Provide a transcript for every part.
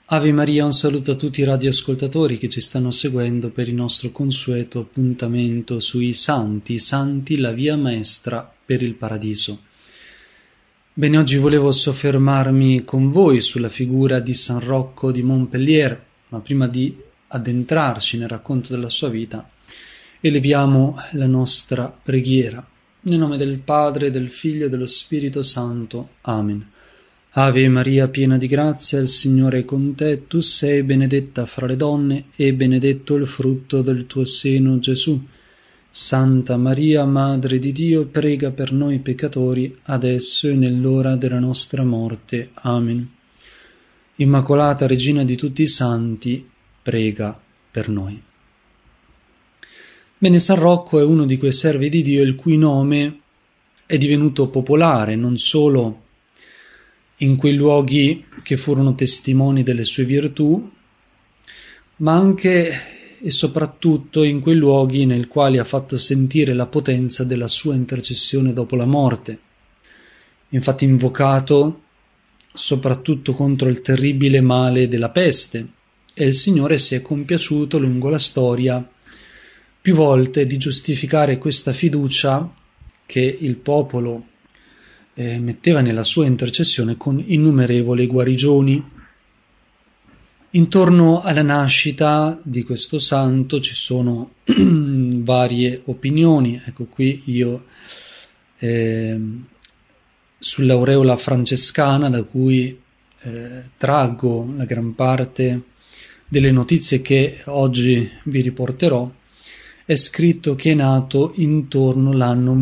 Ave Maria, un saluto a tutti i radioascoltatori che ci stanno seguendo per il nostro consueto appuntamento sui Santi, la via maestra per il paradiso. Bene, oggi volevo soffermarmi con voi sulla figura di San Rocco di Montpellier, ma prima di addentrarci nel racconto della sua vita, eleviamo la nostra preghiera. Nel nome del Padre, del Figlio e dello Spirito Santo. Amen. Ave Maria, piena di grazia, il Signore è con te, tu sei benedetta fra le donne e benedetto il frutto del tuo seno, Gesù. Santa Maria, Madre di Dio, prega per noi peccatori, adesso e nell'ora della nostra morte. Amen. Immacolata Regina di tutti i santi, prega per noi. Bene, San Rocco è uno di quei servi di Dio il cui nome è divenuto popolare non solo in quei luoghi che furono testimoni delle sue virtù, ma anche e soprattutto in quei luoghi nei quali ha fatto sentire la potenza della sua intercessione dopo la morte. Infatti invocato soprattutto contro il terribile male della peste, e il Signore si è compiaciuto lungo la storia più volte di giustificare questa fiducia che il popolo metteva nella sua intercessione con innumerevoli guarigioni. Intorno alla nascita di questo santo ci sono varie opinioni. Ecco qui io sull'aureola francescana, da cui traggo la gran parte delle notizie che oggi vi riporterò, è scritto che è nato intorno all'anno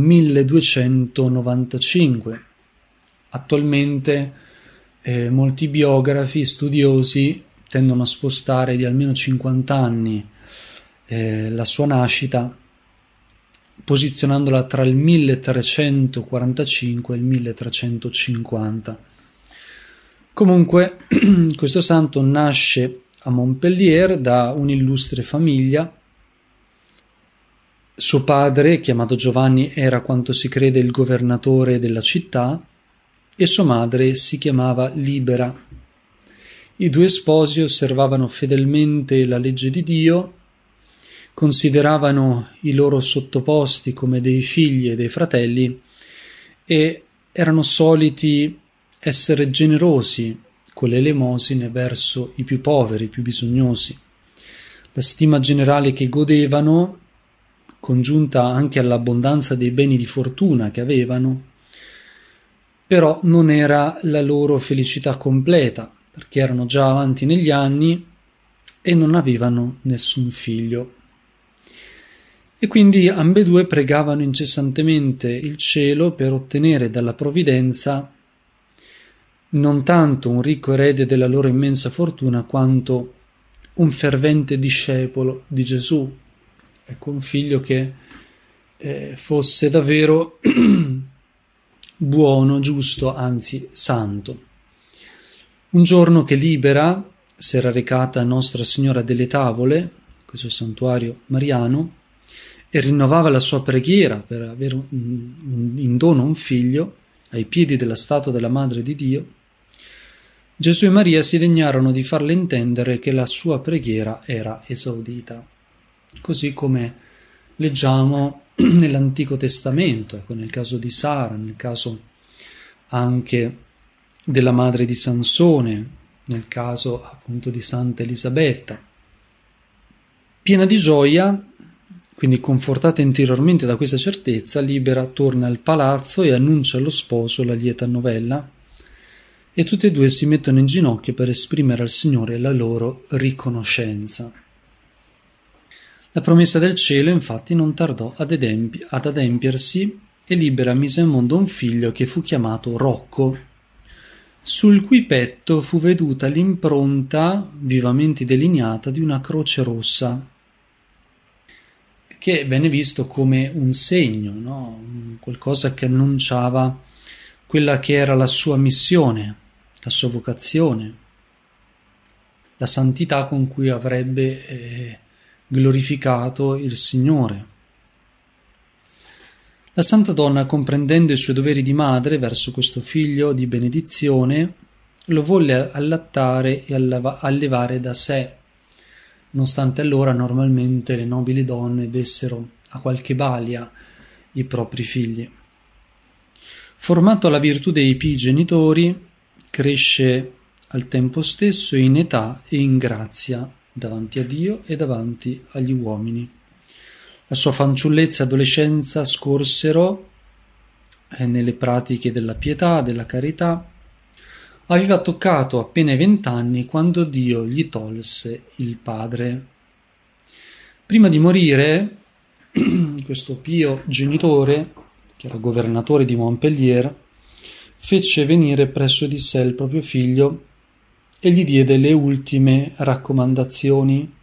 1295. Attualmente molti biografi studiosi tendono a spostare di almeno 50 anni la sua nascita, posizionandola tra il 1345 e il 1350. Comunque, questo santo nasce a Montpellier da un'illustre famiglia. Suo padre, chiamato Giovanni, era quanto si crede il governatore della città e sua madre si chiamava Libera. I due sposi osservavano fedelmente la legge di Dio, consideravano i loro sottoposti come dei figli e dei fratelli e erano soliti essere generosi con le elemosine verso i più poveri, i più bisognosi. La stima generale che godevano, congiunta anche all'abbondanza dei beni di fortuna che avevano, però non era la loro felicità completa, perché erano già avanti negli anni e non avevano nessun figlio. E quindi ambedue pregavano incessantemente il cielo per ottenere dalla provvidenza non tanto un ricco erede della loro immensa fortuna, quanto un fervente discepolo di Gesù. Ecco, un figlio che fosse davvero buono, giusto, anzi santo. Un giorno che Libera si era recata a Nostra Signora delle Tavole, questo santuario mariano, e rinnovava la sua preghiera per avere in dono un figlio ai piedi della statua della Madre di Dio, Gesù e Maria si degnarono di farle intendere che la sua preghiera era esaudita. Così come leggiamo nell'Antico Testamento, ecco, nel caso di Sara, nel caso anche della madre di Sansone, nel caso appunto di Santa Elisabetta. Piena di gioia, quindi confortata interiormente da questa certezza, Libera torna al palazzo e annuncia allo sposo la lieta novella, e tutti e due si mettono in ginocchio per esprimere al Signore la loro riconoscenza. La promessa del cielo infatti non tardò ad adempiersi e Libera mise al mondo un figlio che fu chiamato Rocco, sul cui petto fu veduta l'impronta vivamente delineata di una croce rossa, che venne visto come un segno, no? Qualcosa che annunciava quella che era la sua missione, la sua vocazione, la santità con cui avrebbe glorificato il Signore. La Santa Donna, comprendendo i suoi doveri di madre verso questo figlio di benedizione, lo volle allattare e allevare da sé, nonostante allora normalmente le nobili donne dessero a qualche balia i propri figli. Formato alla virtù dei pii genitori, cresce al tempo stesso in età e in grazia davanti a Dio e davanti agli uomini. La sua fanciullezza e adolescenza scorsero nelle pratiche della pietà, della carità. Aveva toccato appena i 20 anni quando Dio gli tolse il padre. Prima di morire, questo pio genitore, che era governatore di Montpellier, fece venire presso di sé il proprio figlio e gli diede le ultime raccomandazioni,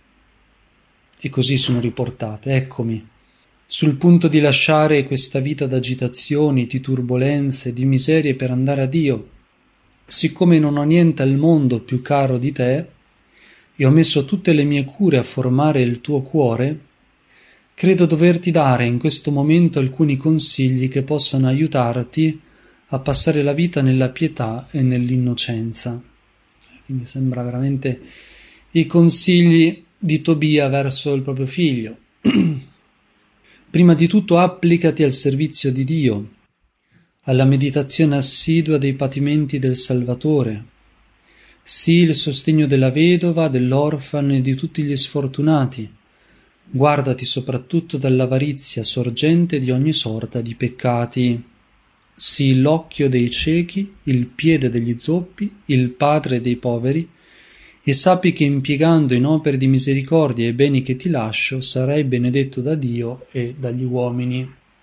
e così sono riportate. Eccomi, sul punto di lasciare questa vita d'agitazioni, di turbolenze, di miserie per andare a Dio. Siccome non ho niente al mondo più caro di te, e ho messo tutte le mie cure a formare il tuo cuore, credo doverti dare in questo momento alcuni consigli che possano aiutarti a passare la vita nella pietà e nell'innocenza. Quindi sembra veramente i consigli di Tobia verso il proprio figlio. Prima di tutto applicati al servizio di Dio, alla meditazione assidua dei patimenti del Salvatore. Sii il sostegno della vedova, dell'orfano e di tutti gli sfortunati. Guardati soprattutto dall'avarizia sorgente di ogni sorta di peccati. Sii l'occhio dei ciechi, il piede degli zoppi, il padre dei poveri, e sappi che impiegando in opere di misericordia i beni che ti lascio sarai benedetto da Dio e dagli uomini.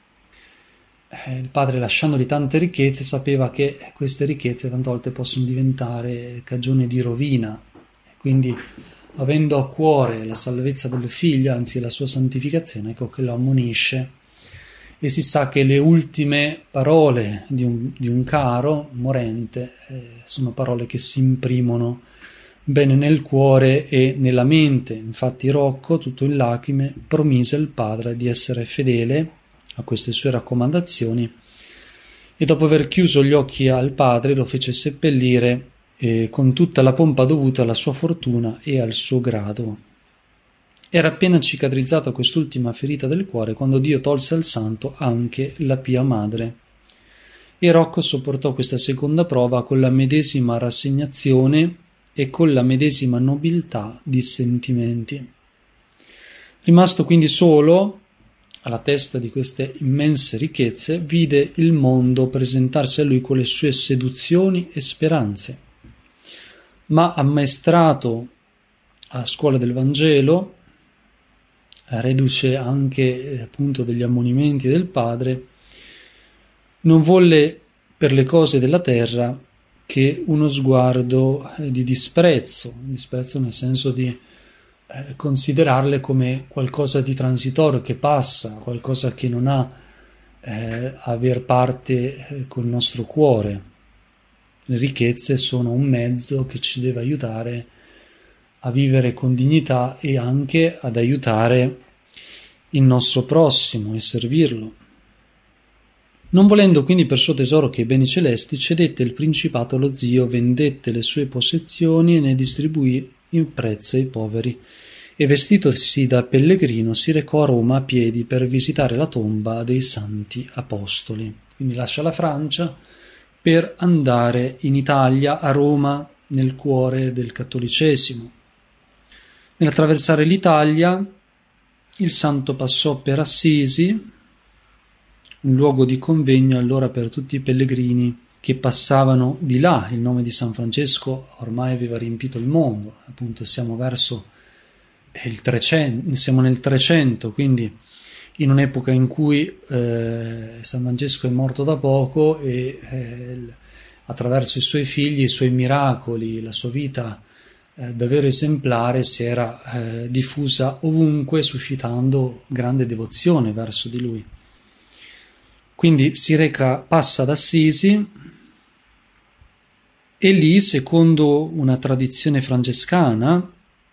Il padre, lasciandogli tante ricchezze, sapeva che queste ricchezze tante volte possono diventare cagione di rovina, quindi avendo a cuore la salvezza del figlio, anzi la sua santificazione, ecco che lo ammonisce. E si sa che le ultime parole di un caro morente sono parole che si imprimono bene nel cuore e nella mente. Infatti Rocco, tutto in lacrime, promise al padre di essere fedele a queste sue raccomandazioni, e dopo aver chiuso gli occhi al padre lo fece seppellire con tutta la pompa dovuta alla sua fortuna e al suo grado. Era appena cicatrizzata quest'ultima ferita del cuore quando Dio tolse al santo anche la pia madre, e Rocco sopportò questa seconda prova con la medesima rassegnazione e con la medesima nobiltà di sentimenti. Rimasto quindi solo alla testa di queste immense ricchezze, vide il mondo presentarsi a lui con le sue seduzioni e speranze, ma ammaestrato a scuola del Vangelo, reduce anche appunto degli ammonimenti del padre, non volle per le cose della terra che uno sguardo di disprezzo nel senso di considerarle come qualcosa di transitorio che passa, qualcosa che non ha aver parte col nostro cuore. Le ricchezze sono un mezzo che ci deve aiutare a vivere con dignità e anche ad aiutare il nostro prossimo e servirlo. Non volendo quindi per suo tesoro che i beni celesti, cedette il principato allo zio, vendette le sue possessioni e ne distribuì in prezzo ai poveri, e vestitosi da pellegrino si recò a Roma a piedi per visitare la tomba dei santi apostoli. Quindi lascia la Francia per andare in Italia, a Roma, nel cuore del cattolicesimo. Nell'attraversare l'Italia, il santo passò per Assisi, un luogo di convegno allora per tutti i pellegrini che passavano di là. Il nome di San Francesco ormai aveva riempito il mondo, appunto siamo verso il 300, siamo nel 300, quindi in un'epoca in cui San Francesco è morto da poco e attraverso i suoi figli, i suoi miracoli, la sua vita davvero esemplare si era diffusa ovunque, suscitando grande devozione verso di lui. Quindi passa ad Assisi e lì, secondo una tradizione francescana,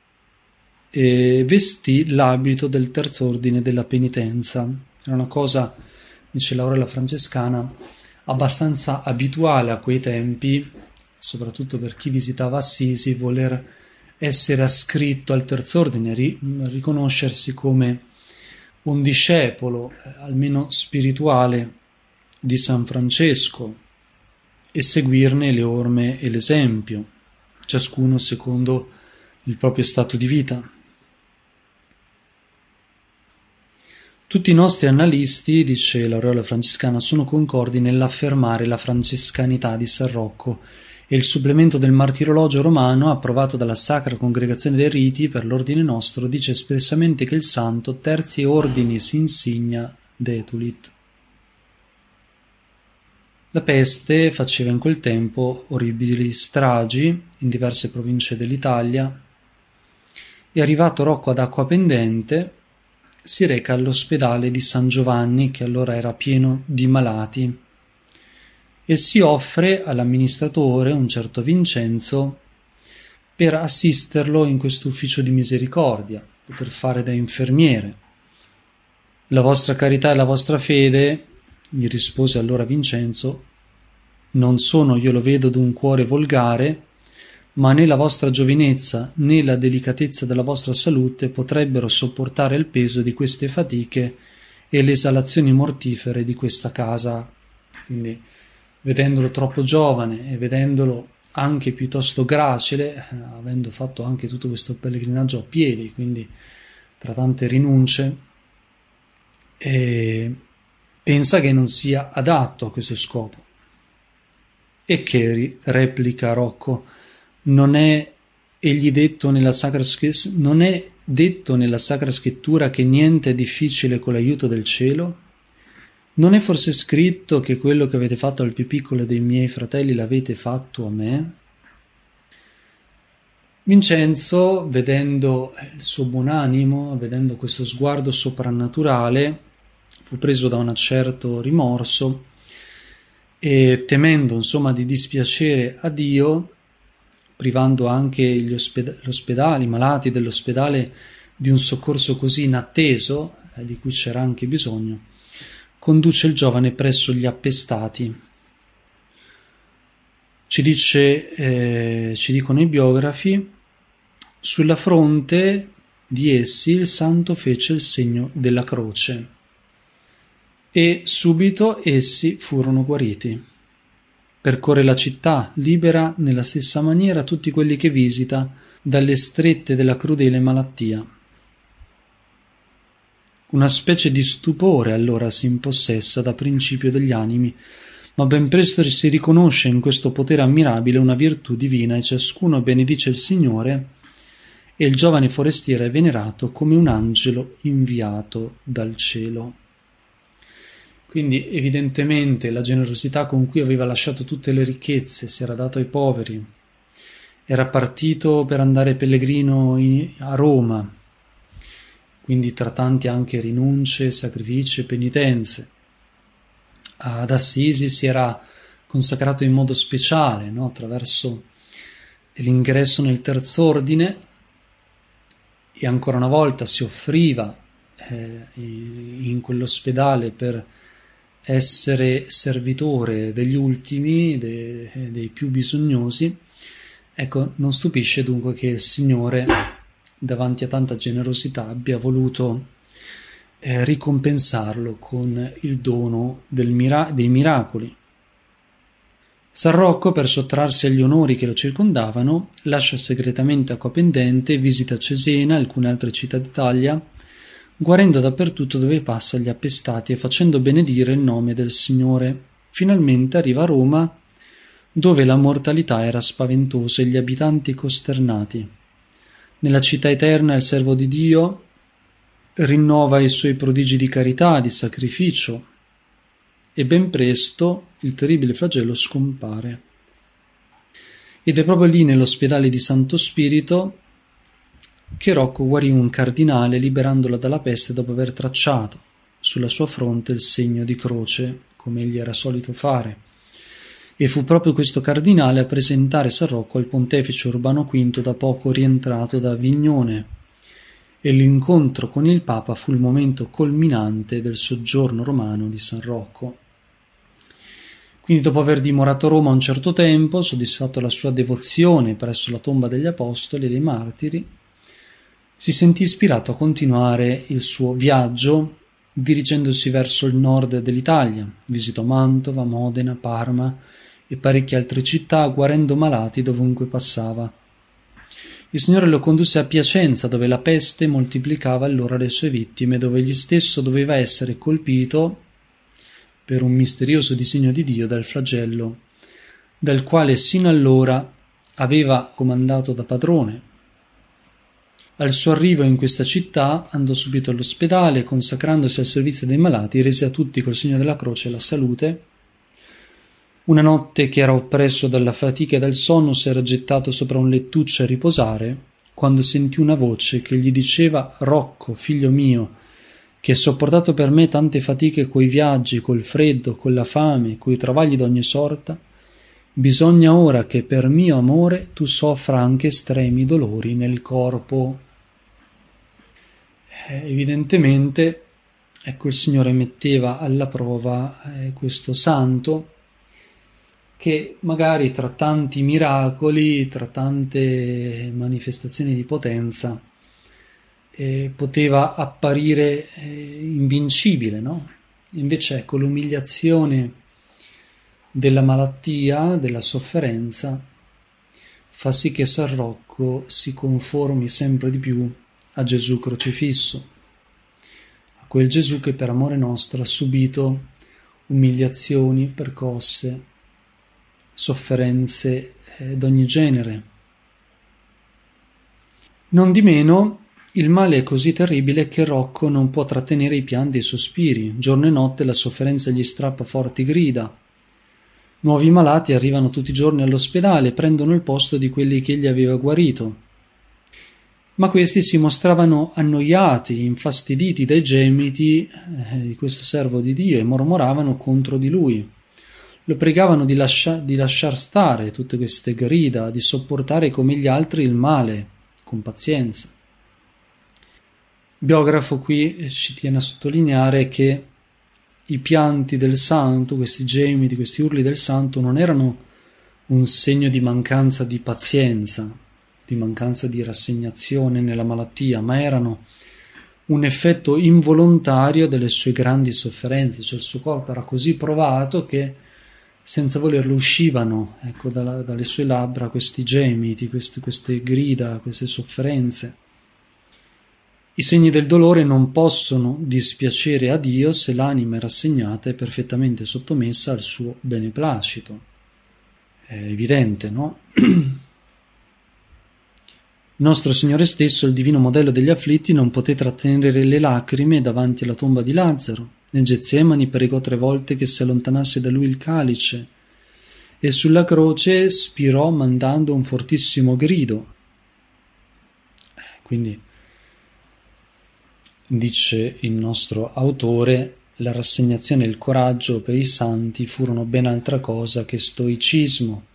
vestì l'abito del terzo ordine della penitenza. Era una cosa, dice l'Aurelia francescana, abbastanza abituale a quei tempi, soprattutto per chi visitava Assisi, voler essere ascritto al terz'ordine, riconoscersi come un discepolo, almeno spirituale, di San Francesco e seguirne le orme e l'esempio, ciascuno secondo il proprio stato di vita. Tutti i nostri analisti, dice l'aureola francescana, sono concordi nell'affermare la francescanità di San Rocco e il supplemento del martirologio romano, approvato dalla Sacra Congregazione dei Riti per l'Ordine Nostro, dice espressamente che il santo terzi ordinis insignia detulit. La peste faceva in quel tempo orribili stragi in diverse province dell'Italia e, arrivato Rocco ad Acquapendente, si reca all'ospedale di San Giovanni, che allora era pieno di malati, e si offre all'amministratore, un certo Vincenzo, per assisterlo in questo ufficio di misericordia, poter fare da infermiere. La vostra carità e la vostra fede, gli rispose allora Vincenzo, non sono, io lo vedo, d'un cuore volgare, ma né la vostra giovinezza né la delicatezza della vostra salute potrebbero sopportare il peso di queste fatiche e le esalazioni mortifere di questa casa. Quindi, vedendolo troppo giovane e vedendolo anche piuttosto gracile, avendo fatto anche tutto questo pellegrinaggio a piedi, quindi tra tante rinunce, pensa che non sia adatto a questo scopo. E che, replica Rocco, non è detto nella Sacra Scrittura che niente è difficile con l'aiuto del cielo? Non è forse scritto che quello che avete fatto al più piccolo dei miei fratelli l'avete fatto a me? Vincenzo, vedendo il suo buon animo, vedendo questo sguardo soprannaturale, fu preso da un certo rimorso e, temendo insomma di dispiacere a Dio, privando anche i malati dell'ospedale di un soccorso così inatteso, di cui c'era anche bisogno, conduce il giovane presso gli appestati. Ci dicono i biografi, sulla fronte di essi il santo fece il segno della croce e subito essi furono guariti. Percorre la città, libera nella stessa maniera tutti quelli che visita dalle strette della crudele malattia. Una specie di stupore allora si impossessa da principio degli animi, ma ben presto si riconosce in questo potere ammirabile una virtù divina e ciascuno benedice il Signore, e il giovane forestiero è venerato come un angelo inviato dal cielo. Quindi evidentemente la generosità con cui aveva lasciato tutte le ricchezze, si era dato ai poveri, era partito per andare pellegrino a Roma, quindi tra tanti anche rinunce, sacrifici e penitenze. Ad Assisi si era consacrato in modo speciale, no? Attraverso l'ingresso nel terz'ordine, e ancora una volta si offriva in quell'ospedale per essere servitore degli ultimi, dei più bisognosi. Ecco, non stupisce dunque che il Signore, davanti a tanta generosità, abbia voluto ricompensarlo con il dono dei miracoli. San Rocco, per sottrarsi agli onori che lo circondavano, lascia segretamente Acquapendente, visita Cesena e alcune altre città d'Italia, guarendo dappertutto dove passa gli appestati e facendo benedire il nome del Signore. Finalmente arriva a Roma, dove la mortalità era spaventosa e gli abitanti costernati. Nella città eterna il servo di Dio rinnova i suoi prodigi di carità, di sacrificio, e ben presto il terribile flagello scompare. Ed è proprio lì, nell'ospedale di Santo Spirito, che Rocco guarì un cardinale liberandolo dalla peste dopo aver tracciato sulla sua fronte il segno di croce, come egli era solito fare. E fu proprio questo cardinale a presentare San Rocco al pontefice Urbano V, da poco rientrato da Avignone, e l'incontro con il Papa fu il momento culminante del soggiorno romano di San Rocco. Quindi, dopo aver dimorato a Roma un certo tempo, soddisfatto la sua devozione presso la tomba degli apostoli e dei martiri, si sentì ispirato a continuare il suo viaggio dirigendosi verso il nord dell'Italia. Visitò Mantova, Modena, Parma e parecchie altre città, guarendo malati dovunque passava. Il Signore lo condusse a Piacenza, dove la peste moltiplicava allora le sue vittime, dove egli stesso doveva essere colpito per un misterioso disegno di Dio dal flagello, dal quale sino allora aveva comandato da padrone. Al suo arrivo in questa città andò subito all'ospedale e, consacrandosi al servizio dei malati, rese a tutti col segno della croce la salute. Una notte che era oppresso dalla fatica e dal sonno, si era gettato sopra un lettuccio a riposare, quando sentì una voce che gli diceva: «Rocco, figlio mio, che hai sopportato per me tante fatiche coi viaggi, col freddo, con la fame, coi travagli d'ogni sorta, bisogna ora che per mio amore tu soffra anche estremi dolori nel corpo». Evidentemente, ecco, il Signore metteva alla prova questo santo, che magari tra tanti miracoli, tra tante manifestazioni di potenza, poteva apparire invincibile, no? Invece, ecco, l'umiliazione della malattia, della sofferenza, fa sì che San Rocco si conformi sempre di più a Gesù crocifisso, a quel Gesù che per amore nostro ha subito umiliazioni, percosse, sofferenze d'ogni genere. Non di meno, il male è così terribile che Rocco non può trattenere i pianti e i sospiri. Giorno e notte la sofferenza gli strappa forti grida. Nuovi malati arrivano tutti i giorni all'ospedale e prendono il posto di quelli che egli aveva guarito. Ma questi si mostravano annoiati, infastiditi dai gemiti di questo servo di Dio e mormoravano contro di lui. Lo pregavano di lasciar stare tutte queste grida, di sopportare come gli altri il male, con pazienza. Il biografo qui ci tiene a sottolineare che i pianti del santo, questi gemiti, questi urli del santo, non erano un segno di mancanza di pazienza, di mancanza di rassegnazione nella malattia, ma erano un effetto involontario delle sue grandi sofferenze, cioè il suo corpo era così provato che senza volerlo uscivano, ecco, dalle sue labbra questi gemiti, queste grida, queste sofferenze. I segni del dolore non possono dispiacere a Dio se l'anima è rassegnata e perfettamente sottomessa al suo beneplacito. È evidente, no? Il nostro Signore stesso, il divino modello degli afflitti, non poté trattenere le lacrime davanti alla tomba di Lazzaro. Nel Getsemani pregò 3 volte che si allontanasse da lui il calice e sulla croce spirò mandando un fortissimo grido. Quindi, dice il nostro autore, la rassegnazione e il coraggio per i santi furono ben altra cosa che stoicismo.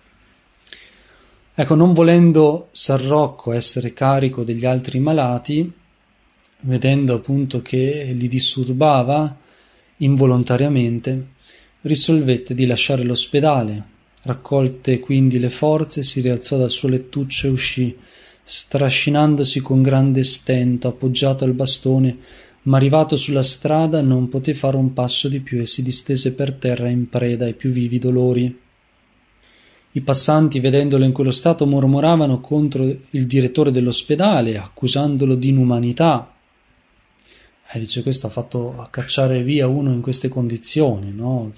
Ecco, non volendo San Rocco essere carico degli altri malati, vedendo appunto che li disturbava involontariamente, risolvette di lasciare l'ospedale. Raccolte quindi le forze, si rialzò dal suo lettuccio e uscì, strascinandosi con grande stento, appoggiato al bastone, ma arrivato sulla strada non poté fare un passo di più e si distese per terra in preda ai più vivi dolori. I passanti, vedendolo in quello stato, mormoravano contro il direttore dell'ospedale, accusandolo di inumanità. Dice, questo ha fatto cacciare via uno in queste condizioni, no?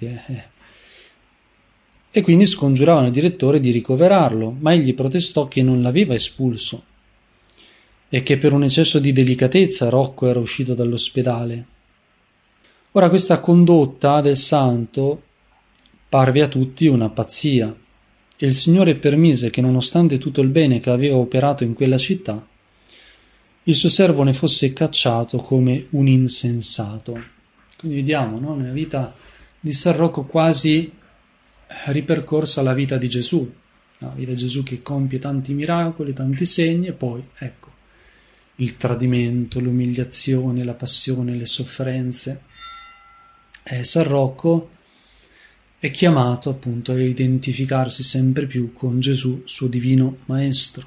E quindi scongiuravano il direttore di ricoverarlo, ma egli protestò che non l'aveva espulso e che per un eccesso di delicatezza Rocco era uscito dall'ospedale. Ora, questa condotta del santo parve a tutti una pazzia, e il Signore permise che, nonostante tutto il bene che aveva operato in quella città, il suo servo ne fosse cacciato come un insensato. Quindi vediamo, no? Nella vita di San Rocco quasi ripercorsa la vita di Gesù, la vita di Gesù che compie tanti miracoli, tanti segni, e poi, ecco, il tradimento, l'umiliazione, la passione, le sofferenze. San Rocco è chiamato appunto a identificarsi sempre più con Gesù, suo divino maestro.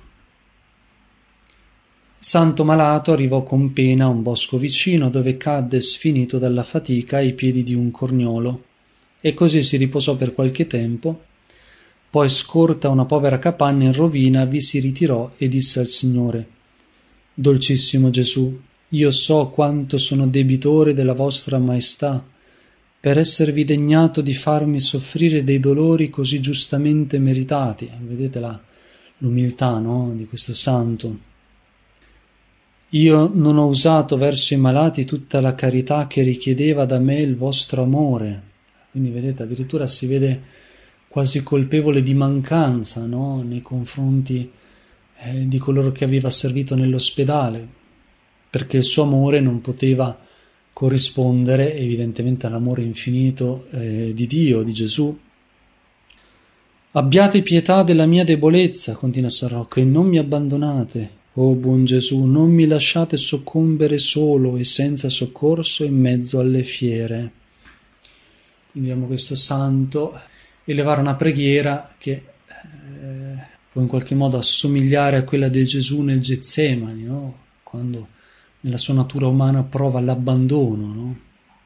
Il santo malato arrivò con pena a un bosco vicino, dove cadde sfinito dalla fatica ai piedi di un corniolo, e così si riposò per qualche tempo. Poi, scorta una povera capanna in rovina, vi si ritirò e disse al Signore: «Dolcissimo Gesù, io so quanto sono debitore della vostra maestà, per esservi degnato di farmi soffrire dei dolori così giustamente meritati». Vedete l'umiltà, no? Di questo santo. «Io non ho usato verso i malati tutta la carità che richiedeva da me il vostro amore». Quindi vedete, addirittura si vede quasi colpevole di mancanza, no? Nei confronti di coloro che aveva servito nell'ospedale, perché il suo amore non poteva corrispondere evidentemente all'amore infinito di Dio, di Gesù. «Abbiate pietà della mia debolezza», continua San Rocco, «e non mi abbandonate. Oh buon Gesù, non mi lasciate soccombere solo e senza soccorso in mezzo alle fiere». Quindi abbiamo questo santo elevare una preghiera che può in qualche modo assomigliare a quella di Gesù nel Getsemani, no? Quando nella sua natura umana prova l'abbandono, no?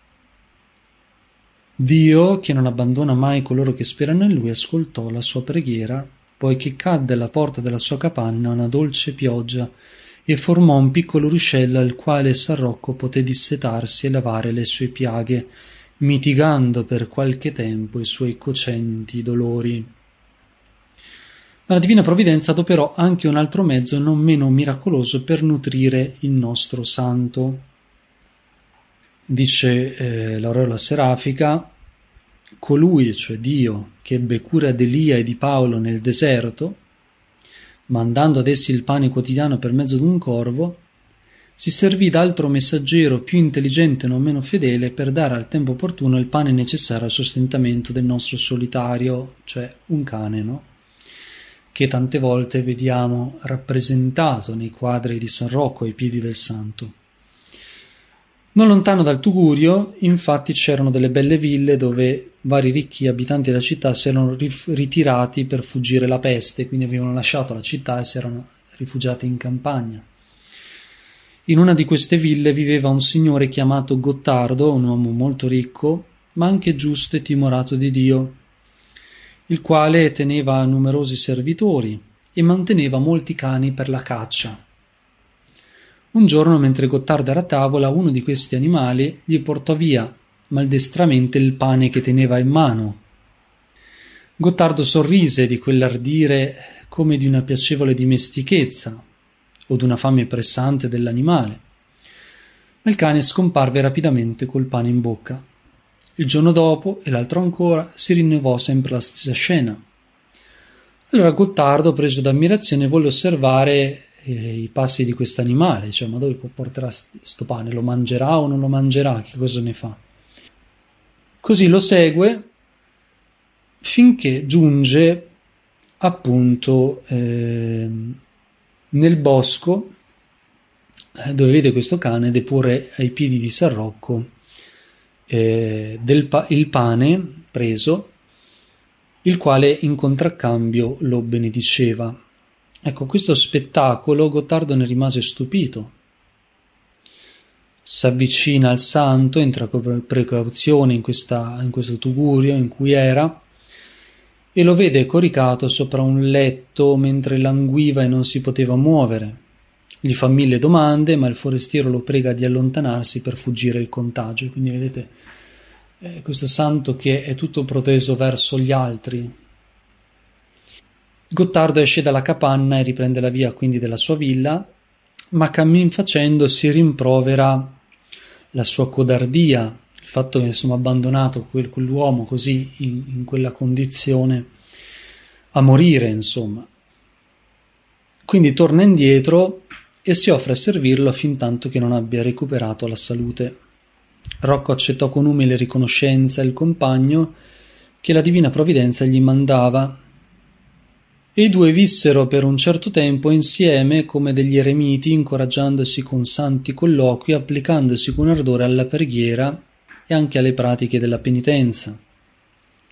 Dio, che non abbandona mai coloro che sperano in Lui, ascoltò la sua preghiera, poiché cadde alla porta della sua capanna una dolce pioggia e formò un piccolo ruscello al quale San Rocco poté dissetarsi e lavare le sue piaghe, mitigando per qualche tempo i suoi cocenti dolori. Ma la Divina Provvidenza adoperò anche un altro mezzo non meno miracoloso per nutrire il nostro santo. Dice l'aureola serafica: «Colui, cioè Dio, che ebbe cura d'Elia e di Paolo nel deserto, mandando ad essi il pane quotidiano per mezzo d'un corvo, si servì d'altro messaggero più intelligente e non meno fedele per dare al tempo opportuno il pane necessario al sostentamento del nostro solitario», cioè un cane, no? Che tante volte vediamo rappresentato nei quadri di San Rocco ai piedi del santo. Non lontano dal Tugurio, infatti, c'erano delle belle ville dove vari ricchi abitanti della città si erano ritirati per fuggire la peste, quindi avevano lasciato la città e si erano rifugiati in campagna. In una di queste ville viveva un signore chiamato Gottardo, un uomo molto ricco, ma anche giusto e timorato di Dio, il quale teneva numerosi servitori e manteneva molti cani per la caccia. Un giorno, mentre Gottardo era a tavola, uno di questi animali gli portò via maldestramente il pane che teneva in mano. Gottardo sorrise di quell'ardire come di una piacevole dimestichezza o d'una fame pressante dell'animale, ma il cane scomparve rapidamente col pane in bocca. Il giorno dopo, e l'altro ancora, si rinnovò sempre la stessa scena. Allora Gottardo, preso d'ammirazione, volle osservare i passi di quest'animale, cioè, ma dove porterà sto pane? Lo mangerà o non lo mangerà? Che cosa ne fa? Così lo segue finché giunge appunto nel bosco, dove vede questo cane deporre ai piedi di San Rocco il pane preso, il quale in contraccambio lo benediceva. Ecco, questo spettacolo Gottardo ne rimase stupito. S'avvicina al santo, entra con precauzione in questo tugurio in cui era, e lo vede coricato sopra un letto mentre languiva e non si poteva muovere. Gli fa 1000 domande, ma il forestiero lo prega di allontanarsi per fuggire il contagio. Quindi vedete questo santo che è tutto proteso verso gli altri. Gottardo esce dalla capanna e riprende la via quindi della sua villa, ma cammin facendo si rimprovera la sua codardia, il fatto che insomma abbandonato quell'uomo così in quella condizione a morire, insomma. Quindi torna indietro e si offre a servirlo fin tanto che non abbia recuperato la salute. Rocco accettò con umile riconoscenza il compagno che la Divina Provvidenza gli mandava, e i due vissero per un certo tempo insieme come degli eremiti, incoraggiandosi con santi colloqui, applicandosi con ardore alla preghiera e anche alle pratiche della penitenza.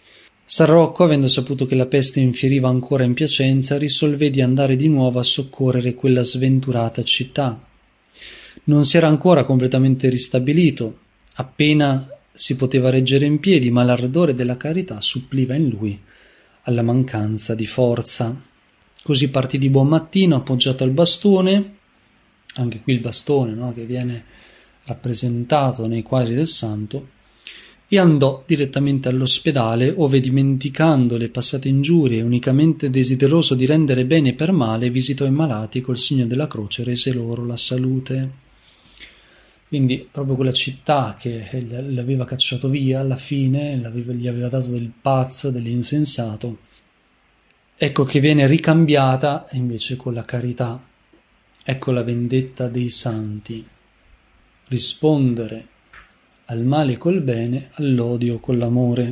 San Rocco, avendo saputo che la peste infieriva ancora in Piacenza, risolvé di andare di nuovo a soccorrere quella sventurata città. Non si era ancora completamente ristabilito, appena si poteva reggere in piedi, ma l'ardore della carità suppliva in lui alla mancanza di forza. Così partì di buon mattino, appoggiato al bastone, anche qui il bastone, no, che viene rappresentato nei quadri del santo, e andò direttamente all'ospedale, ove, dimenticando le passate ingiurie, unicamente desideroso di rendere bene per male, visitò i malati col segno della croce, rese loro la salute. Quindi proprio quella città che l'aveva cacciato via alla fine, gli aveva dato del pazzo, dell'insensato, ecco che viene ricambiata invece con la carità. Ecco la vendetta dei santi: rispondere al male col bene, all'odio con l'amore.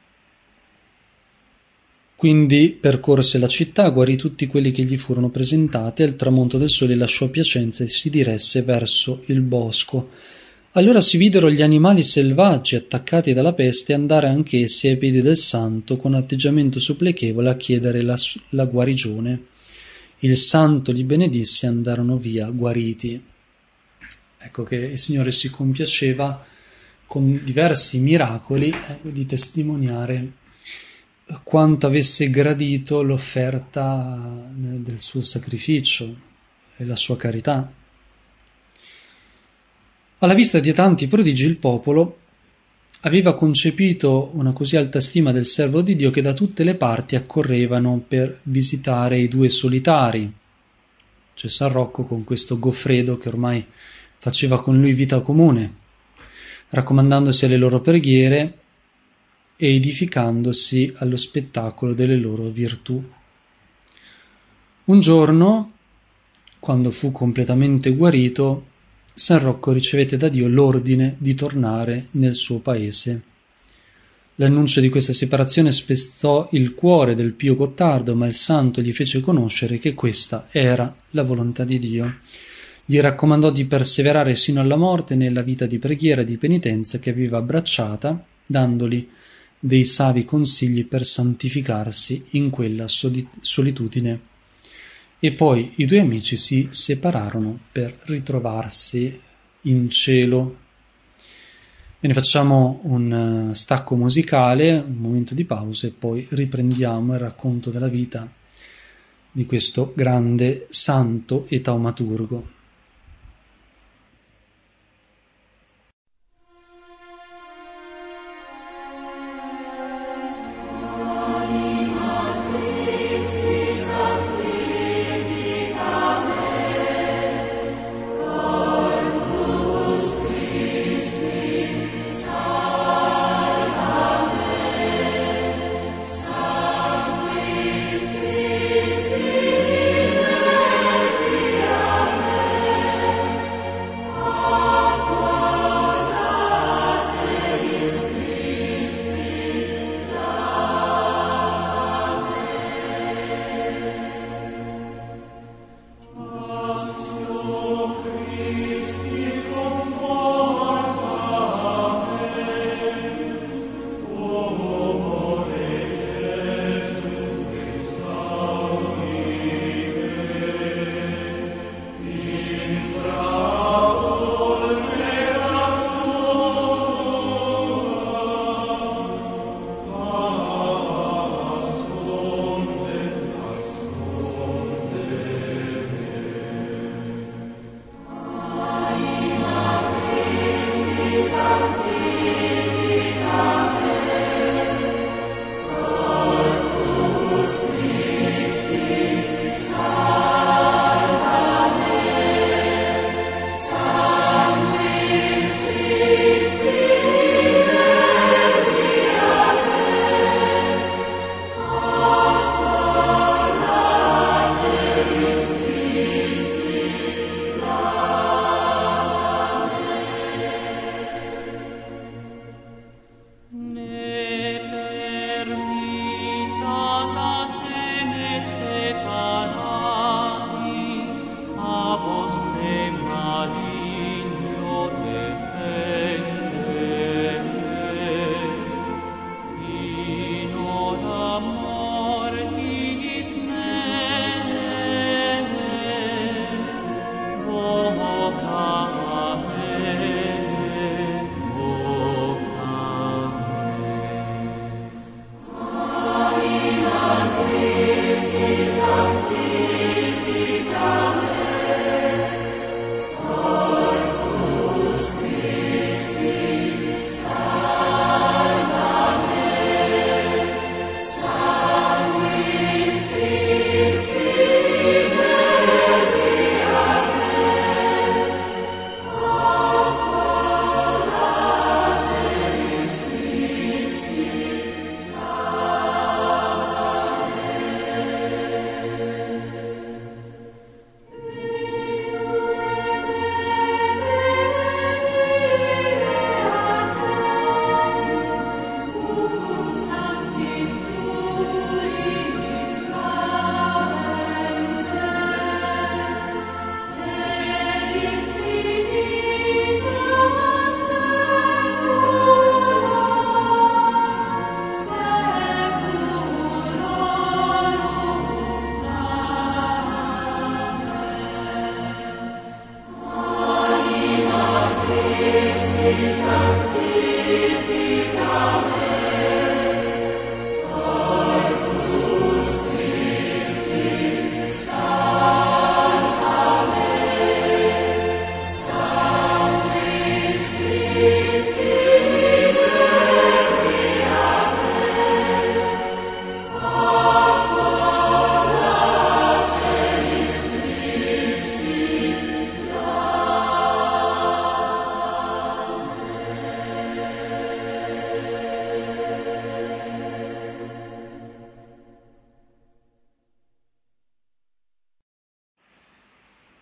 Quindi percorse la città, guarì tutti quelli che gli furono presentati, e al tramonto del sole lasciò Piacenza e si diresse verso il bosco. Allora si videro gli animali selvaggi attaccati dalla peste andare anch'essi ai piedi del santo con atteggiamento supplichevole a chiedere la guarigione. Il santo li benedisse e andarono via guariti. Ecco che il Signore si compiaceva con diversi miracoli di testimoniare quanto avesse gradito l'offerta del suo sacrificio e la sua carità. Alla vista di tanti prodigi il popolo aveva concepito una così alta stima del servo di Dio che da tutte le parti accorrevano per visitare i due solitari, cioè San Rocco con questo Goffredo che ormai faceva con lui vita comune, raccomandandosi alle loro preghiere e edificandosi allo spettacolo delle loro virtù. Un giorno, quando fu completamente guarito, San Rocco ricevette da Dio l'ordine di tornare nel suo paese. L'annuncio di questa separazione spezzò il cuore del pio Gottardo, ma il santo gli fece conoscere che questa era la volontà di Dio. Gli raccomandò di perseverare sino alla morte nella vita di preghiera e di penitenza che aveva abbracciata, dandogli dei savi consigli per santificarsi in quella solitudine. E poi i due amici si separarono per ritrovarsi in cielo. Bene, facciamo un stacco musicale, un momento di pausa e poi riprendiamo il racconto della vita di questo grande santo e taumaturgo.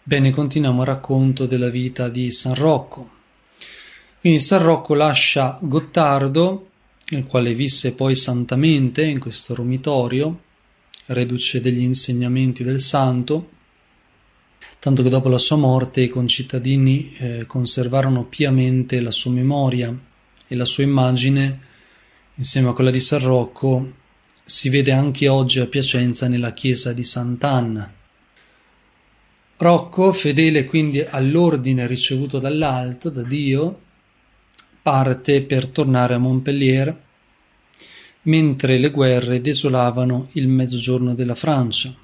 Bene, continuiamo il racconto della vita di San Rocco. Quindi San Rocco lascia Gottardo, il quale visse poi santamente in questo romitorio, reduce degli insegnamenti del santo, tanto che dopo la sua morte i concittadini conservarono piamente la sua memoria e la sua immagine, insieme a quella di San Rocco, si vede anche oggi a Piacenza nella chiesa di Sant'Anna. Rocco, fedele quindi all'ordine ricevuto dall'alto, da Dio, parte per tornare a Montpellier, mentre le guerre desolavano il mezzogiorno della Francia.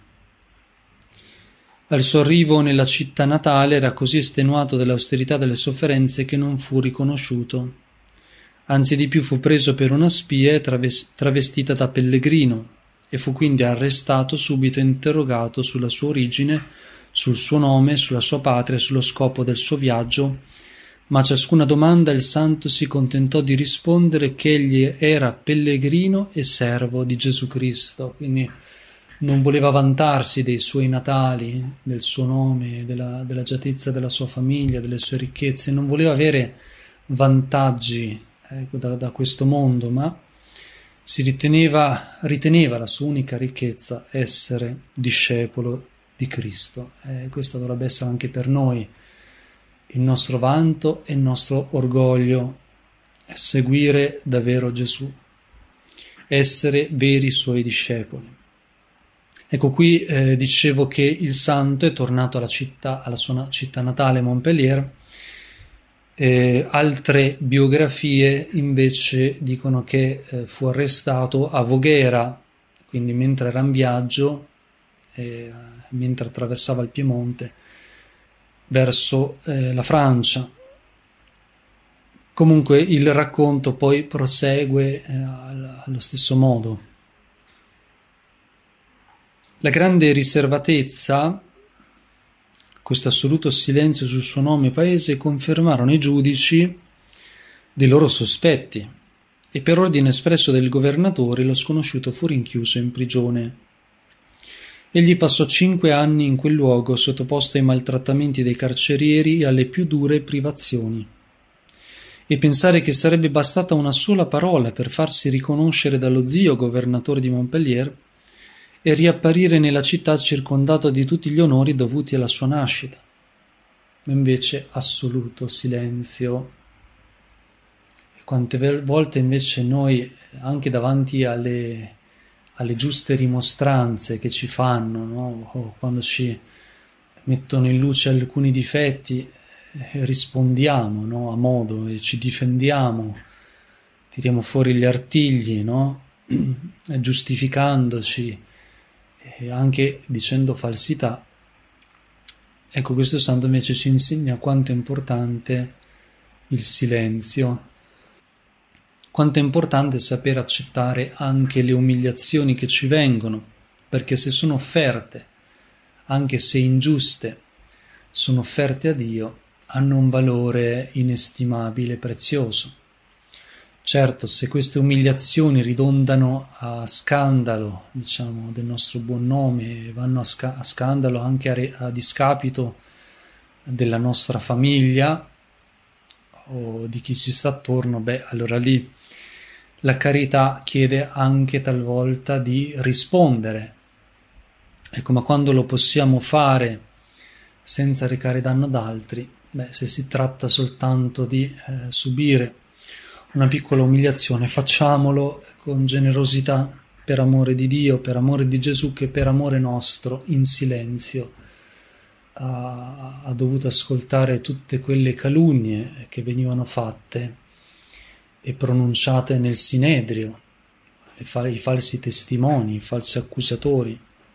Al suo arrivo nella città natale era così estenuato dall'austerità delle sofferenze che non fu riconosciuto. Anzi di più fu preso per una spia e travestita da pellegrino, e fu quindi arrestato, subito interrogato sulla sua origine, sul suo nome, sulla sua patria e sullo scopo del suo viaggio, ma a ciascuna domanda il santo si contentò di rispondere che egli era pellegrino e servo di Gesù Cristo, quindi non voleva vantarsi dei suoi natali, del suo nome, dell'agiatezza della sua famiglia, delle sue ricchezze, non voleva avere vantaggi da questo mondo, ma riteneva la sua unica ricchezza essere discepolo di Cristo. Questo dovrebbe essere anche per noi il nostro vanto e il nostro orgoglio, seguire davvero Gesù, essere veri suoi discepoli. Ecco, qui dicevo che il santo è tornato alla sua città natale, Montpellier. Altre biografie invece dicono che fu arrestato a Voghera, quindi mentre era in viaggio, mentre attraversava il Piemonte verso la Francia. Comunque il racconto poi prosegue allo stesso modo. La grande riservatezza, questo assoluto silenzio sul suo nome e paese, confermarono i giudici dei loro sospetti, e per ordine espresso del governatore lo sconosciuto fu rinchiuso in prigione. Egli passò 5 anni in quel luogo, sottoposto ai maltrattamenti dei carcerieri e alle più dure privazioni. E pensare che sarebbe bastata una sola parola per farsi riconoscere dallo zio governatore di Montpellier e riapparire nella città circondato di tutti gli onori dovuti alla sua nascita. Invece assoluto silenzio. E quante volte invece noi, anche davanti alle giuste rimostranze che ci fanno, no? O quando ci mettono in luce alcuni difetti, rispondiamo, no? A modo, e ci difendiamo, tiriamo fuori gli artigli, no? Giustificandoci e anche dicendo falsità. Ecco, questo santo invece ci insegna quanto è importante il silenzio, quanto è importante saper accettare anche le umiliazioni che ci vengono, perché se sono offerte, anche se ingiuste, sono offerte a Dio, hanno un valore inestimabile e prezioso. Certo, se queste umiliazioni ridondano a scandalo, diciamo, del nostro buon nome, vanno a scandalo anche a discapito della nostra famiglia o di chi ci sta attorno, allora lì la carità chiede anche talvolta di rispondere. Ecco, ma quando lo possiamo fare senza recare danno ad altri, se si tratta soltanto di subire una piccola umiliazione, facciamolo con generosità, per amore di Dio, per amore di Gesù, che per amore nostro, in silenzio, ha dovuto ascoltare tutte quelle calunnie che venivano fatte e pronunciate nel Sinedrio, i falsi testimoni, i falsi accusatori.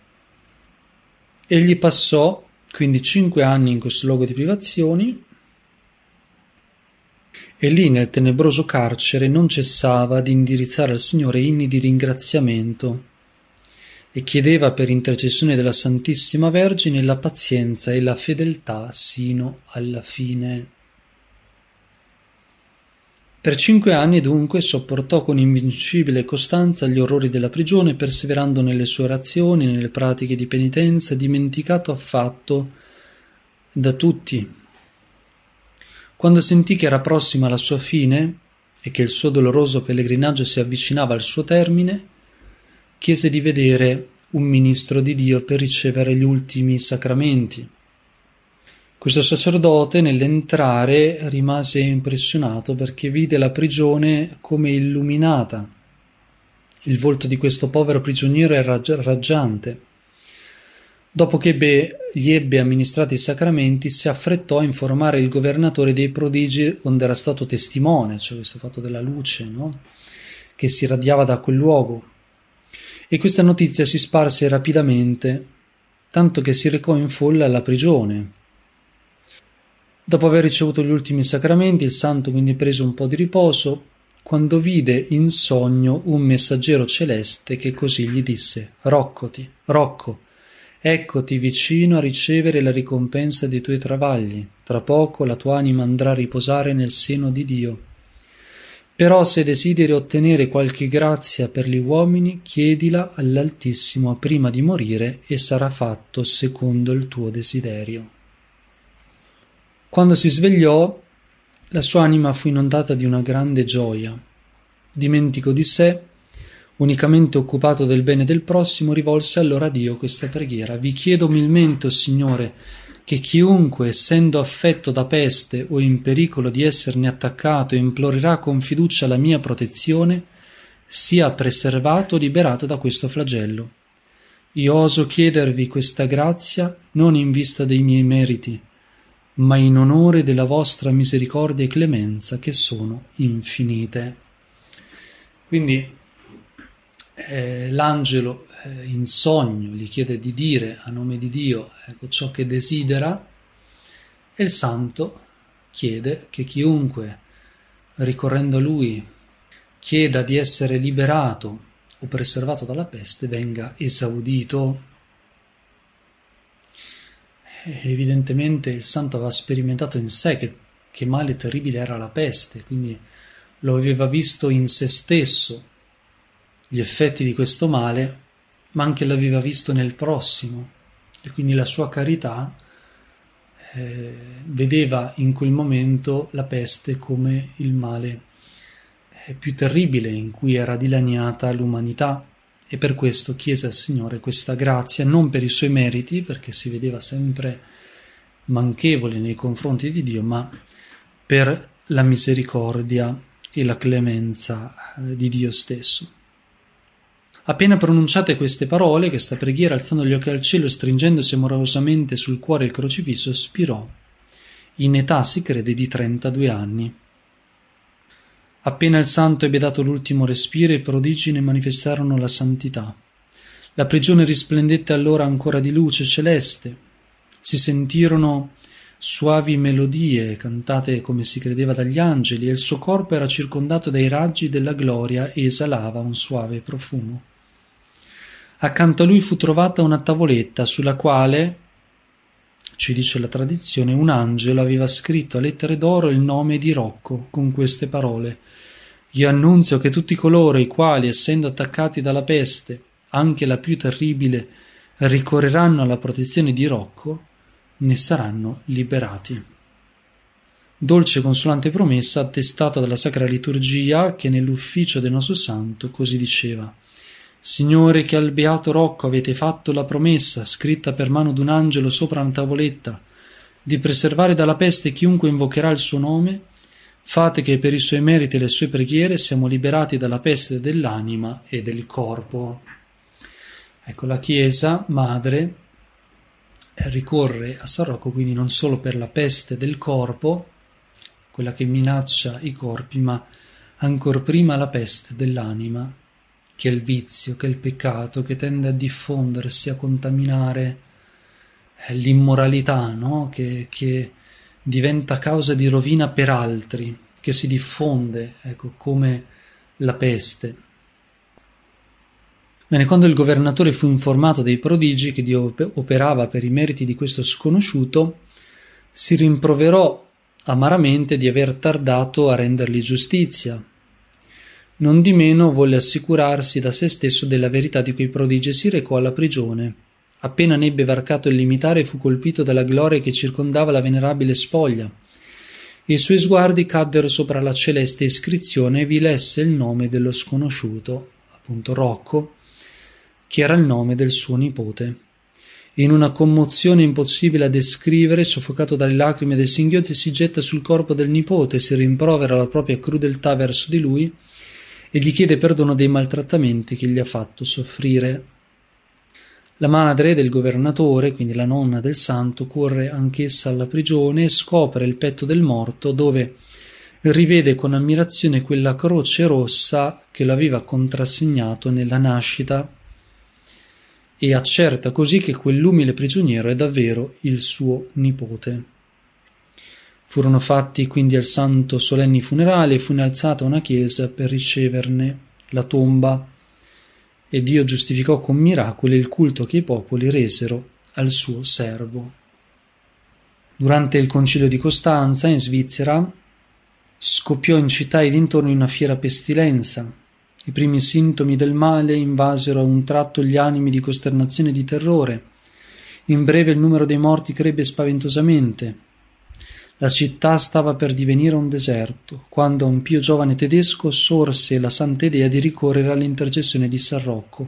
Egli passò quindi 5 anni in questo luogo di privazioni, e lì nel tenebroso carcere non cessava di indirizzare al Signore inni di ringraziamento e chiedeva per intercessione della Santissima Vergine la pazienza e la fedeltà sino alla fine. Per 5 anni dunque sopportò con invincibile costanza gli orrori della prigione, perseverando nelle sue orazioni, nelle pratiche di penitenza, dimenticato affatto da tutti. Quando sentì che era prossima la sua fine e che il suo doloroso pellegrinaggio si avvicinava al suo termine, chiese di vedere un ministro di Dio per ricevere gli ultimi sacramenti. Questo sacerdote, nell'entrare, rimase impressionato perché vide la prigione come illuminata. Il volto di questo povero prigioniero era raggiante. Dopo che gli ebbe amministrati i sacramenti, si affrettò a informare il governatore dei prodigi onde era stato testimone, cioè questo fatto della luce, no? Che si radiava da quel luogo. E questa notizia si sparse rapidamente, tanto che si recò in folla alla prigione. Dopo aver ricevuto gli ultimi sacramenti, il santo quindi prese un po' di riposo, quando vide in sogno un messaggero celeste che così gli disse: Rocco, eccoti vicino a ricevere la ricompensa dei tuoi travagli. Tra poco la tua anima andrà a riposare nel seno di Dio. Però se desideri ottenere qualche grazia per gli uomini, chiedila all'Altissimo prima di morire e sarà fatto secondo il tuo desiderio. Quando si svegliò, la sua anima fu inondata di una grande gioia. Dimentico di sé, unicamente occupato del bene del prossimo, rivolse allora a Dio questa preghiera: vi chiedo umilmente, o Signore, che chiunque, essendo affetto da peste o in pericolo di esserne attaccato, implorerà con fiducia la mia protezione, sia preservato o liberato da questo flagello. Io oso chiedervi questa grazia non in vista dei miei meriti, ma in onore della vostra misericordia e clemenza, che sono infinite. Quindi l'angelo in sogno gli chiede di dire a nome di Dio ciò che desidera, e il santo chiede che chiunque, ricorrendo a lui, chieda di essere liberato o preservato dalla peste, venga esaudito. Evidentemente il santo aveva sperimentato in sé che male terribile era la peste, quindi lo aveva visto in se stesso gli effetti di questo male, ma anche l'aveva visto nel prossimo, e quindi la sua carità vedeva in quel momento la peste come il male più terribile in cui era dilaniata l'umanità. E per questo chiese al Signore questa grazia, non per i suoi meriti, perché si vedeva sempre manchevole nei confronti di Dio, ma per la misericordia e la clemenza di Dio stesso. Appena pronunciate queste parole, questa preghiera, alzando gli occhi al cielo e stringendosi amorosamente sul cuore il crocifisso, spirò, in età si crede di 32 anni. Appena il santo ebbe dato l'ultimo respiro, i prodigi ne manifestarono la santità. La prigione risplendette allora ancora di luce celeste. Si sentirono suavi melodie cantate come si credeva dagli angeli, e il suo corpo era circondato dai raggi della gloria e esalava un suave profumo. Accanto a lui fu trovata una tavoletta sulla quale, ci dice la tradizione, un angelo aveva scritto a lettere d'oro il nome di Rocco con queste parole: io annunzio che tutti coloro i quali, essendo attaccati dalla peste, anche la più terribile, ricorreranno alla protezione di Rocco, ne saranno liberati. Dolce e consolante promessa attestata dalla Sacra Liturgia, che nell'ufficio del nostro Santo così diceva: Signore, che al beato Rocco avete fatto la promessa, scritta per mano d'un angelo sopra una tavoletta, di preservare dalla peste chiunque invocherà il suo nome, fate che per i suoi meriti e le sue preghiere siamo liberati dalla peste dell'anima e del corpo. Ecco, la Chiesa Madre ricorre a San Rocco quindi non solo per la peste del corpo, quella che minaccia i corpi, ma ancor prima la peste dell'anima, che è il vizio, che è il peccato, che tende a diffondersi, a contaminare l'immoralità, no? Che diventa causa di rovina per altri, che si diffonde, ecco, come la peste. Bene, quando il governatore fu informato dei prodigi che Dio operava per i meriti di questo sconosciuto, si rimproverò amaramente di aver tardato a rendergli giustizia. Nondimeno volle assicurarsi da se stesso della verità di quei prodigi e si recò alla prigione, Appena ne ebbe varcato il limitare, fu colpito dalla gloria che circondava la venerabile spoglia, e i suoi sguardi caddero sopra la celeste iscrizione e vi lesse il nome dello sconosciuto, appunto Rocco, che era il nome del suo nipote. In una commozione impossibile a descrivere, soffocato dalle lacrime del singhiozzo, si getta sul corpo del nipote, si rimprovera la propria crudeltà verso di lui e gli chiede perdono dei maltrattamenti che gli ha fatto soffrire. La madre del governatore, quindi la nonna del santo, corre anch'essa alla prigione e scopre il petto del morto, dove rivede con ammirazione quella croce rossa che l'aveva contrassegnato nella nascita e accerta così che quell'umile prigioniero è davvero il suo nipote. Furono fatti quindi al santo solenni funerali e fu innalzata una chiesa per riceverne la tomba, e Dio giustificò con miracoli il culto che i popoli resero al suo servo. Durante il concilio di Costanza, in Svizzera, scoppiò in città e dintorni una fiera pestilenza. I primi sintomi del male invasero a un tratto gli animi di costernazione e di terrore. In breve il numero dei morti crebbe spaventosamente. La città stava per divenire un deserto, quando un pio giovane tedesco sorse la santa idea di ricorrere all'intercessione di San Rocco.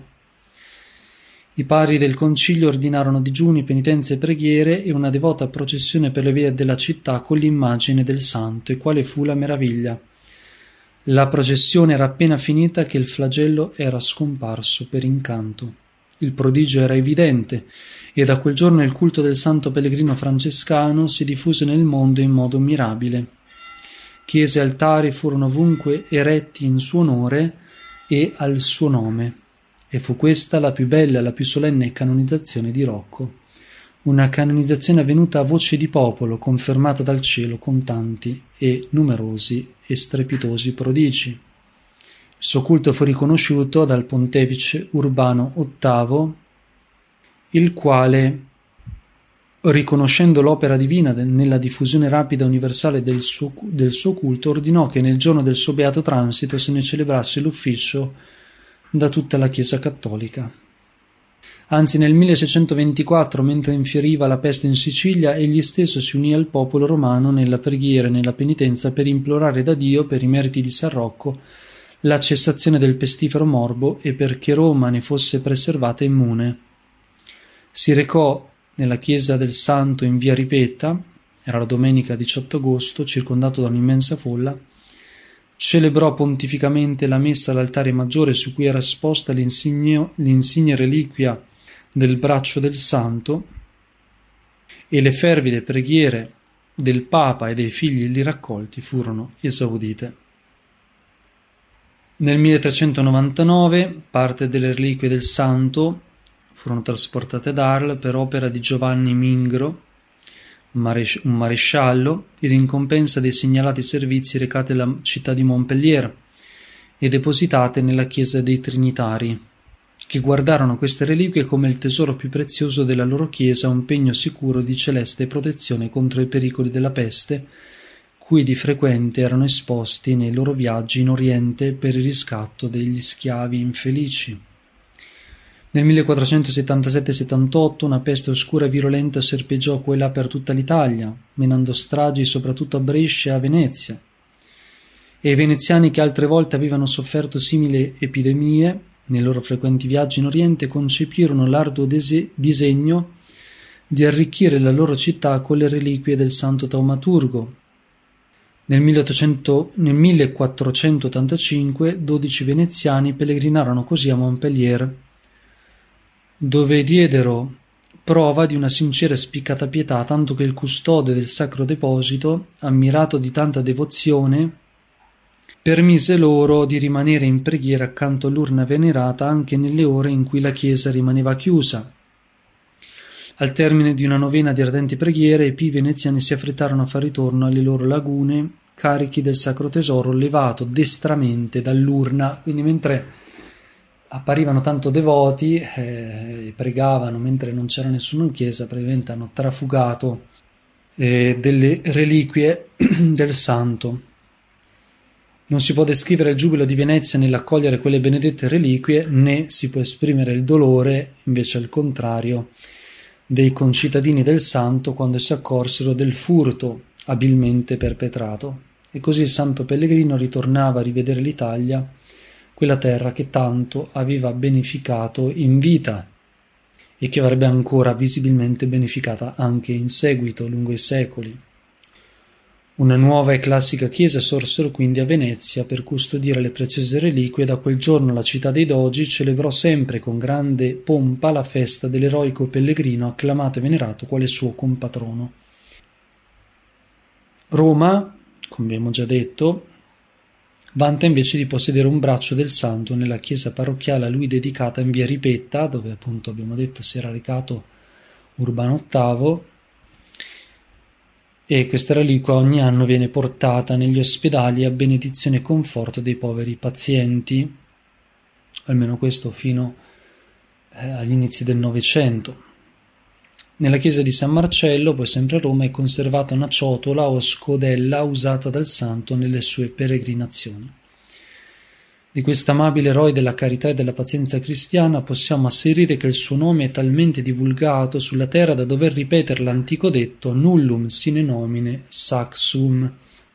I padri del concilio ordinarono digiuni, penitenze e preghiere e una devota processione per le vie della città con l'immagine del santo, e quale fu la meraviglia. La processione era appena finita che il flagello era scomparso per incanto. Il prodigio era evidente, e da quel giorno il culto del santo pellegrino francescano si diffuse nel mondo in modo mirabile. Chiese e altari furono ovunque eretti in suo onore e al suo nome, e fu questa la più bella e la più solenne canonizzazione di Rocco, una canonizzazione avvenuta a voce di popolo, confermata dal cielo con tanti e numerosi e strepitosi prodigi. Il suo culto fu riconosciuto dal pontefice Urbano VIII, il quale, riconoscendo l'opera divina nella diffusione rapida e universale del suo culto, ordinò che nel giorno del suo beato transito se ne celebrasse l'ufficio da tutta la Chiesa cattolica. Anzi, nel 1624, mentre infieriva la peste in Sicilia, egli stesso si unì al popolo romano nella preghiera e nella penitenza per implorare da Dio, per i meriti di San Rocco, la cessazione del pestifero morbo e perché Roma ne fosse preservata immune. Si recò nella chiesa del santo in via Ripetta, era la domenica 18 agosto, circondato da un'immensa folla, celebrò pontificamente la messa all'altare maggiore su cui era esposta l'insigne reliquia del braccio del santo, e le fervide preghiere del Papa e dei figli lì raccolti furono esaudite. Nel 1399 parte delle reliquie del santo furono trasportate ad Arles per opera di Giovanni Mingro, un maresciallo, in ricompensa dei segnalati servizi recati alla città di Montpellier, e depositate nella chiesa dei Trinitari, che guardarono queste reliquie come il tesoro più prezioso della loro chiesa, un pegno sicuro di celeste protezione contro i pericoli della peste, cui di frequente erano esposti nei loro viaggi in Oriente per il riscatto degli schiavi infelici. Nel 1477-78 una peste oscura e virulenta serpeggiò qua e là per tutta l'Italia, menando stragi soprattutto a Brescia e a Venezia, e i veneziani, che altre volte avevano sofferto simili epidemie nei loro frequenti viaggi in Oriente, concepirono l'arduo disegno di arricchire la loro città con le reliquie del santo taumaturgo. Nel 1485 12 veneziani pellegrinarono così a Montpellier, dove diedero prova di una sincera e spiccata pietà, tanto che il custode del sacro deposito, ammirato di tanta devozione, permise loro di rimanere in preghiera accanto all'urna venerata anche nelle ore in cui la chiesa rimaneva chiusa. Al termine di una novena di ardenti preghiere, i pii veneziani si affrettarono a far ritorno alle loro lagune carichi del sacro tesoro levato destramente dall'urna. Quindi mentre apparivano tanto devoti e pregavano mentre non c'era nessuno in chiesa, praticamente hanno trafugato delle reliquie del santo. Non si può descrivere il giubilo di Venezia nell'accogliere quelle benedette reliquie, né si può esprimere il dolore, invece al contrario, dei concittadini del santo quando si accorsero del furto abilmente perpetrato. E così il santo pellegrino ritornava a rivedere l'Italia, quella terra che tanto aveva beneficato in vita e che avrebbe ancora visibilmente beneficata anche in seguito, lungo i secoli. Una nuova e classica chiesa sorsero quindi a Venezia per custodire le preziose reliquie e da quel giorno la città dei Dogi celebrò sempre con grande pompa la festa dell'eroico pellegrino acclamato e venerato quale suo compatrono. Roma, come abbiamo già detto, vanta invece di possedere un braccio del santo nella chiesa parrocchiale a lui dedicata in via Ripetta, dove appunto abbiamo detto si era recato Urbano VIII, e questa reliquia ogni anno viene portata negli ospedali a benedizione e conforto dei poveri pazienti, almeno questo fino agli inizi del Novecento. Nella chiesa di San Marcello, poi sempre a Roma, è conservata una ciotola o scodella usata dal santo nelle sue peregrinazioni. Di questo amabile eroe della carità e della pazienza cristiana possiamo asserire che il suo nome è talmente divulgato sulla terra da dover ripetere l'antico detto nullum sine nomine sac sum.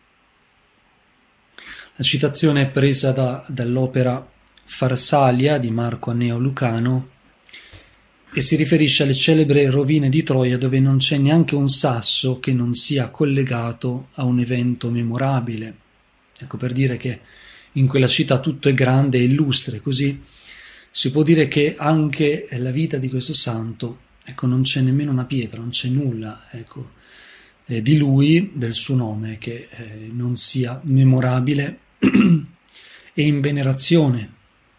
La citazione è presa dall'opera Farsalia di Marco Anneo Lucano e si riferisce alle celebri rovine di Troia dove non c'è neanche un sasso che non sia collegato a un evento memorabile. Ecco, per dire che in quella città tutto è grande e illustre, così si può dire che anche la vita di questo santo, ecco, non c'è nemmeno una pietra, non c'è nulla, ecco, di lui, del suo nome, che non sia memorabile e in venerazione.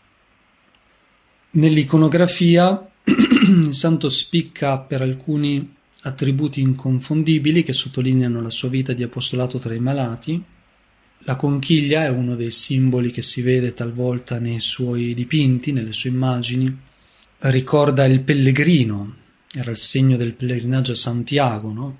Nell'iconografia il santo spicca per alcuni attributi inconfondibili che sottolineano la sua vita di apostolato tra i malati. La conchiglia è uno dei simboli che si vede talvolta nei suoi dipinti, nelle sue immagini. Ricorda il pellegrino, era il segno del pellegrinaggio a Santiago, no?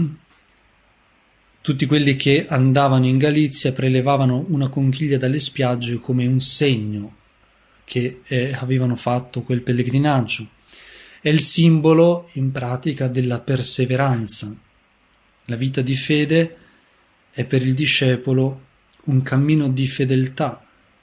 Tutti quelli che andavano in Galizia prelevavano una conchiglia dalle spiagge come un segno che avevano fatto quel pellegrinaggio. È il simbolo, in pratica, della perseveranza. La vita di fede è per il discepolo un cammino di fedeltà,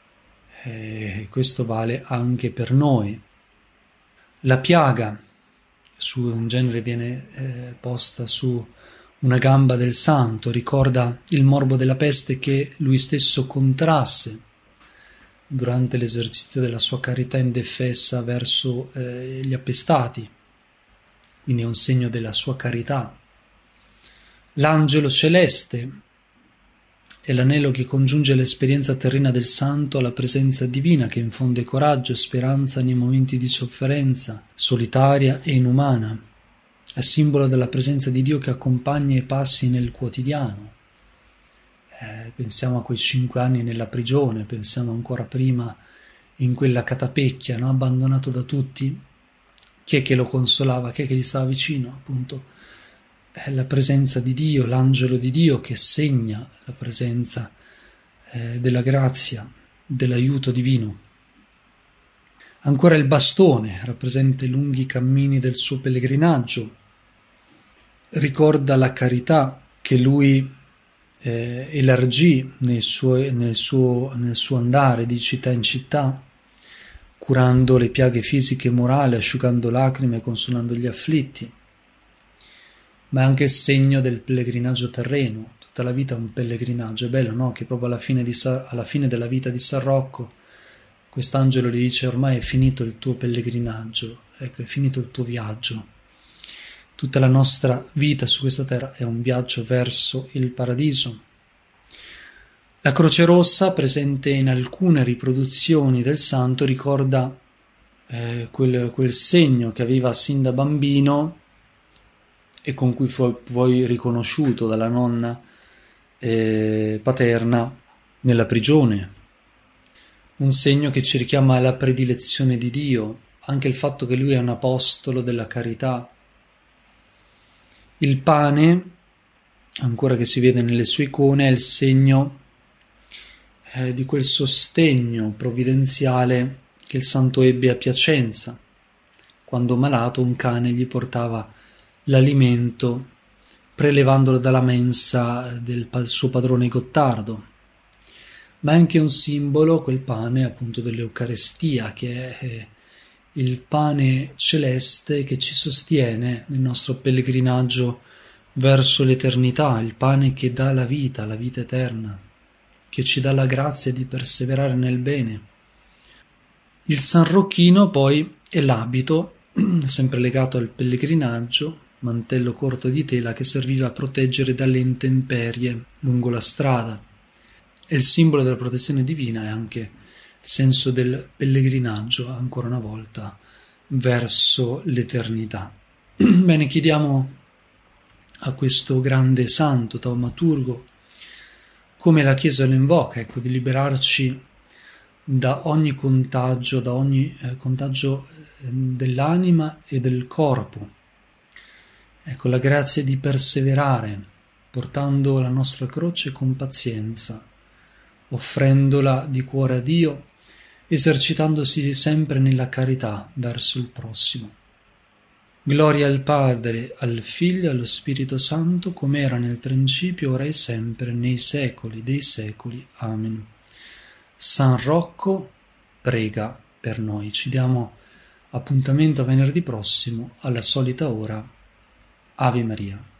e questo vale anche per noi. La piaga, in genere viene posta su una gamba del santo, ricorda il morbo della peste che lui stesso contrasse durante l'esercizio della sua carità indefessa verso gli appestati, quindi è un segno della sua carità. L'angelo celeste è l'anello che congiunge l'esperienza terrena del santo alla presenza divina, che infonde coraggio e speranza nei momenti di sofferenza solitaria e inumana. È simbolo della presenza di Dio che accompagna i passi nel quotidiano. Pensiamo a quei 5 anni nella prigione, pensiamo ancora prima in quella catapecchia, no? Abbandonato da tutti. Chi è che lo consolava? Chi è che gli stava vicino? Appunto è la presenza di Dio, l'angelo di Dio che segna la presenza della grazia, dell'aiuto divino. Ancora il bastone rappresenta i lunghi cammini del suo pellegrinaggio, ricorda la carità che lui elargì nel suo andare di città in città, curando le piaghe fisiche e morali, asciugando lacrime e consolando gli afflitti. Ma è anche il segno del pellegrinaggio terreno. Tutta la vita è un pellegrinaggio. È bello, no? Che proprio alla fine della vita di San Rocco quest'angelo gli dice: ormai è finito il tuo pellegrinaggio, ecco, è finito il tuo viaggio. Tutta la nostra vita su questa terra è un viaggio verso il paradiso. La Croce Rossa, presente in alcune riproduzioni del santo, ricorda quel segno che aveva sin da bambino e con cui fu poi riconosciuto dalla nonna paterna nella prigione. Un segno che ci richiama alla predilezione di Dio, anche il fatto che lui è un apostolo della carità. Il pane, ancora che si vede nelle sue icone, è il segno di quel sostegno provvidenziale che il santo ebbe a Piacenza. Quando malato un cane gli portava l'alimento prelevandolo dalla mensa del suo padrone Gottardo. Ma è anche un simbolo, quel pane appunto dell'Eucarestia, che è il pane celeste che ci sostiene nel nostro pellegrinaggio verso l'eternità, il pane che dà la vita eterna, che ci dà la grazia di perseverare nel bene. Il San Rocchino poi è l'abito, sempre legato al pellegrinaggio, mantello corto di tela che serviva a proteggere dalle intemperie lungo la strada. È il simbolo della protezione divina e anche il senso del pellegrinaggio, ancora una volta, verso l'eternità. Bene, chiediamo a questo grande santo taumaturgo, come la Chiesa lo invoca, ecco, di liberarci da ogni contagio, dell'anima e del corpo. Ecco, la grazia di perseverare, portando la nostra croce con pazienza, offrendola di cuore a Dio, esercitandosi sempre nella carità verso il prossimo. Gloria al Padre, al Figlio e allo Spirito Santo, come era nel principio, ora e sempre, nei secoli dei secoli. Amen. San Rocco prega per noi. Ci diamo appuntamento a venerdì prossimo alla solita ora. Ave Maria.